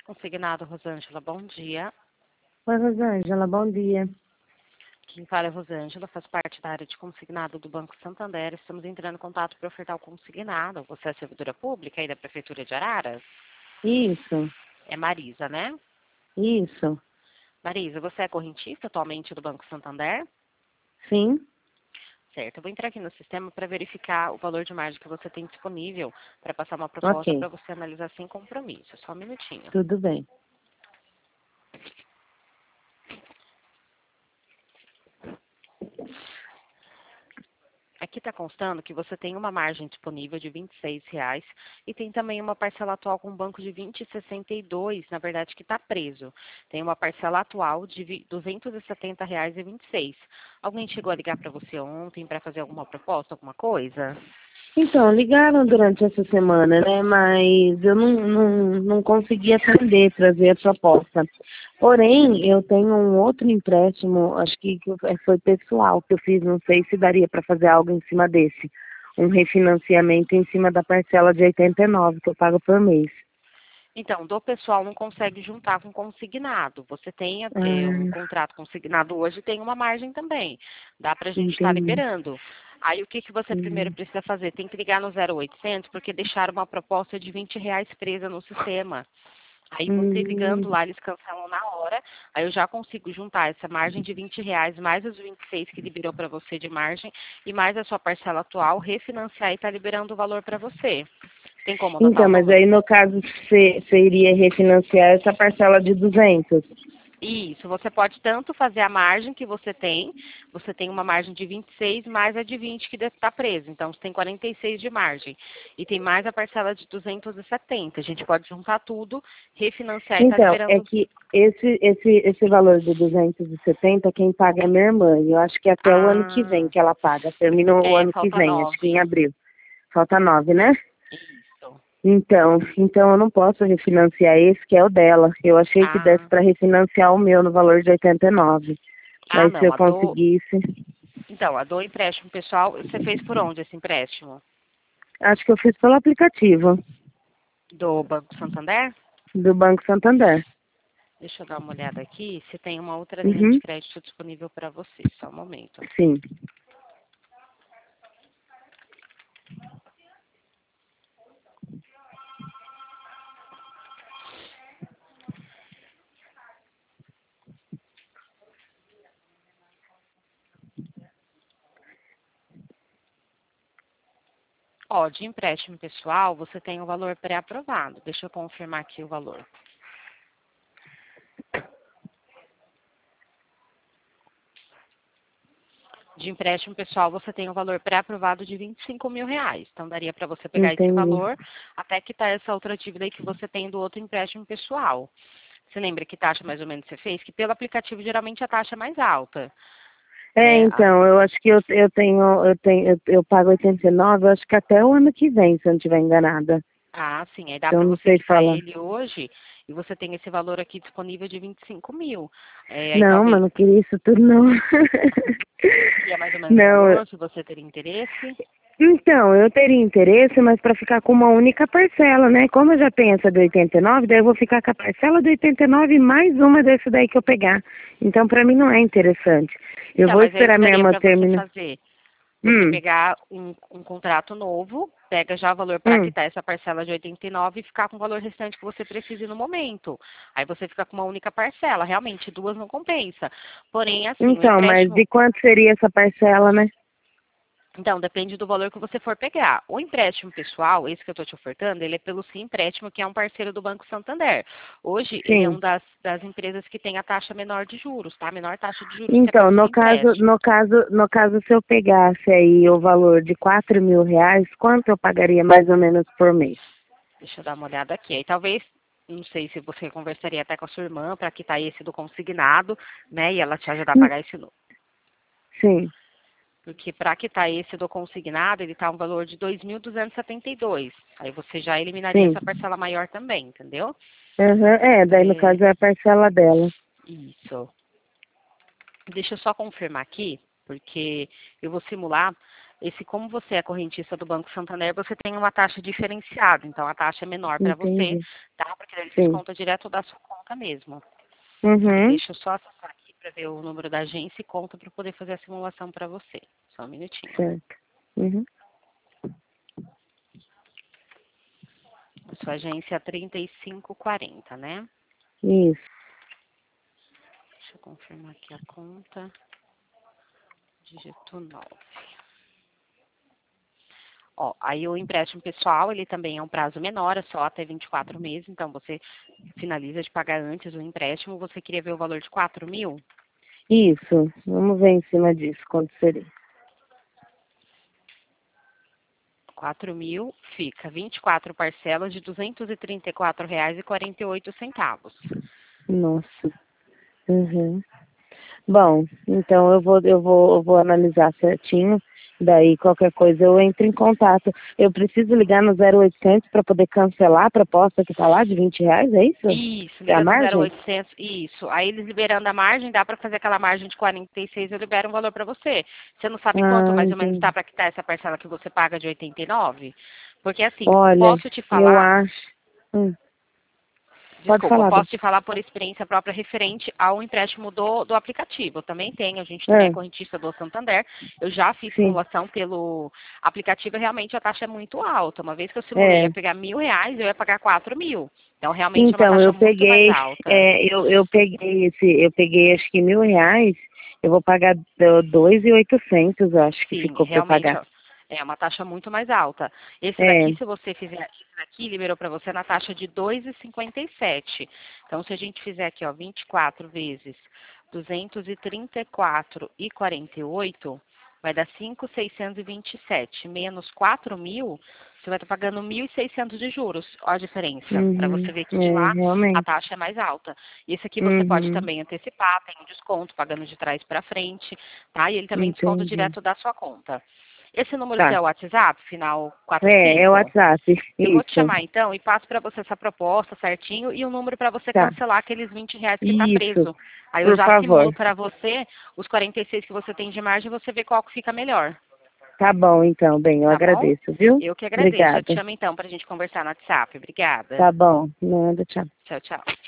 Consignado, Rosângela, bom dia. Oi, Rosângela, bom dia. Quem fala é Rosângela, faz parte da área de consignado do Banco Santander. Estamos entrando em contato para ofertar o consignado. Você é servidora pública aí da Prefeitura de Araras? Isso, É Marisa, né? isso, Marisa, você é correntista atualmente do Banco Santander? sim, Certo, eu vou entrar aqui no sistema para verificar o valor de margem que você tem disponível para passar uma proposta ok, para você analisar sem compromisso. Só um minutinho. tudo bem. Aqui está constando que você tem uma margem disponível de R$ 26 e tem também uma parcela atual com um banco de 20,62, na verdade que está preso. Tem uma parcela atual de R$ 270,26. Alguém chegou a ligar para você ontem para fazer alguma proposta, alguma coisa? Então, ligaram durante essa semana, né, mas eu não consegui atender, trazer a proposta. Porém, eu tenho um outro empréstimo, acho que foi pessoal que eu fiz, não sei se daria para fazer algo em cima desse. Um refinanciamento em cima da parcela de 89 que eu pago por mês. Então, do pessoal não consegue juntar com consignado. Você tem um Ah, contrato consignado hoje, tem uma margem também. Dá para a gente estar entendi. liberando. Aí o que você primeiro Uhum. precisa fazer? Tem que ligar no 0800 porque deixaram uma proposta de R$ 20 presa no sistema. Aí você ligando Hum, lá, eles cancelam na hora. Aí eu já consigo juntar essa margem de R$ 20 mais os 26 que liberou para você de margem e mais a sua parcela atual, refinanciar e está liberando o valor para você. Tem como anotar Então, o mas valor? aí no caso você iria refinanciar essa parcela de 200. Isso, você pode tanto fazer a margem que você tem uma margem de 26 mais a de 20 que está preso, então você tem 46 de margem. E tem mais a parcela de 270. A gente pode juntar tudo, refinanciar e estar Então, é liberando. que esse valor de 270, quem paga é minha irmã. E eu acho que até o ano que vem Ah, que ela paga. Termina o ano que falta vem, acho que 9. em abril. Falta 9, né? Isso. Então eu não posso refinanciar esse, que é o dela. Eu achei que desse Ah, para refinanciar o meu no valor de 89. Mas se não, eu conseguisse, então, a do empréstimo pessoal, você fez por onde esse empréstimo? acho que eu fiz pelo aplicativo Do Banco Santander? do Banco Santander. Deixa eu dar uma olhada aqui se tem uma outra linha de Uhum, crédito disponível para você. Só um momento. sim. Ó, de empréstimo pessoal, você tem o valor pré-aprovado. Deixa eu confirmar aqui o valor. De empréstimo pessoal, você tem o valor pré-aprovado de R$ 25.000. Então, daria para você pegar esse Entendi. valor até quitar essa outra dívida aí que você tem do outro empréstimo pessoal. Você lembra que taxa mais ou menos você fez? Que pelo aplicativo, geralmente, a taxa é mais alta. É, É, então, eu acho que eu pago 89, eu acho que até o ano que vem, se eu não estiver enganada. sim, aí dá Então, para não você sei quitar falar. ele hoje e você tem esse valor aqui disponível de 25.000. Aí Não, mas talvez não queria isso tudo, não. seria mais ou menos o Não, valor, se você teria interesse. então, eu teria interesse, mas para ficar com uma única parcela, né? Como eu já tenho essa de 89, daí eu vou ficar com a parcela de 89 mais uma desse daí que eu pegar. Então, para mim não é interessante. Eu Então, vou mas aí o esperar que minha daria irmã para você terminar. fazer? Você Hum, pegar um contrato novo, pega já o valor para hum. quitar essa parcela de 89 e ficar com o valor restante que você precise no momento. Aí você fica com uma única parcela. Realmente, duas não compensa. Porém, assim, o Então, mas empréstimo. de quanto seria essa parcela, né? Então, depende do valor que você for pegar. O empréstimo pessoal, esse que eu estou te ofertando, ele é pelo Sim Empréstimo, que é um parceiro do Banco Santander. Hoje, ele é Sim. uma das empresas que tem a taxa menor de juros, tá? A menor taxa de juros que é Então, pelo Sim Empréstimo. no caso, se eu pegasse aí o valor de R$ 4.000, quanto eu pagaria mais ou menos por mês? Deixa eu dar uma olhada aqui. Aí talvez, não sei se você conversaria até com a sua irmã para quitar esse do consignado, né? E ela te ajudar a Hum, pagar esse novo. Sim, Porque para quitar esse do consignado, ele está um valor de 2.272. Aí você já eliminaria sim. essa parcela maior também, entendeu? Uhum, é, daí no É, caso é a parcela dela. isso. Deixa eu só confirmar aqui, porque eu vou simular. como você é correntista do Banco Santander, você tem uma taxa diferenciada, então a taxa é menor para você, Entendi. tá? Porque ele Sim. desconta direto da sua conta mesmo. Uhum. Deixa eu só acessar aqui para ver o número da agência e conta para poder fazer a simulação para você. Só um minutinho. Certo. Uhum. A sua agência é 3540, né? Isso. Deixa eu confirmar aqui a conta. Dígito 9. Ó, aí o empréstimo pessoal, ele também é um prazo menor, é só até 24 meses, então você finaliza de pagar antes o empréstimo. Você queria ver o valor de 4.000? Isso. Vamos ver em cima disso, quanto seria. 4.000 fica 24 parcelas de R$ 234,48. Nossa. Uhum. Bom, então eu vou analisar certinho. Daí qualquer coisa eu entro em contato. Eu preciso ligar no 0800 para poder cancelar a proposta que está lá de R$ 20, é isso? Isso, É a liga no margem? 0800, isso. Aí eles liberando a margem, dá para fazer aquela margem de 46, eu libero um valor para você. Você não sabe quanto Ah, mais ou menos está entendi. para quitar essa parcela que você paga de 89? Porque assim, Olha, posso te eu falar. acho. Pode Desculpa, falar, Dani. posso te falar por experiência própria referente ao empréstimo do aplicativo. Eu também tenho, a gente também é Ah, correntista do Santander. Eu já fiz sim. simulação pelo aplicativo e realmente a taxa é muito alta. Uma vez que eu simulei ia É. pegar R$ 1.000, eu ia pagar 4.000. Então realmente é uma Então, taxa muito mais alta. eu peguei acho que R$ 1.000, eu vou pagar 2.800, acho que Sim, ficou para eu realmente pagar. ó, é uma taxa muito mais alta. Esse É, daqui, se você fizer, esse daqui liberou para você na taxa de 2,57. Então, se a gente fizer aqui, ó, 24 vezes 234,48, vai dar 5.627 menos 4.000, você vai estar pagando 1.600 de juros. Olha a diferença, para você ver que de lá a realmente. taxa é mais alta. E esse aqui você pode Uhum, também antecipar, tem um desconto, pagando de trás para frente, tá? E ele também desconta entendi. direto da sua conta. Esse número seu Tá. é o WhatsApp, final É o 45? WhatsApp, Eu vou te isso. chamar então e passo para você essa proposta certinho e o número para você Tá. cancelar aqueles R$ 20 que está Isso, preso. Aí eu por já favor. simulo para você os 46 que você tem de margem e você vê qual que fica melhor. Tá bom, então, bem, eu Tá bom? agradeço, viu? Eu que agradeço. Eu te Obrigada. chamo então para a gente conversar no WhatsApp. Obrigada. Tá bom. Nada, tchau. Tchau, tchau.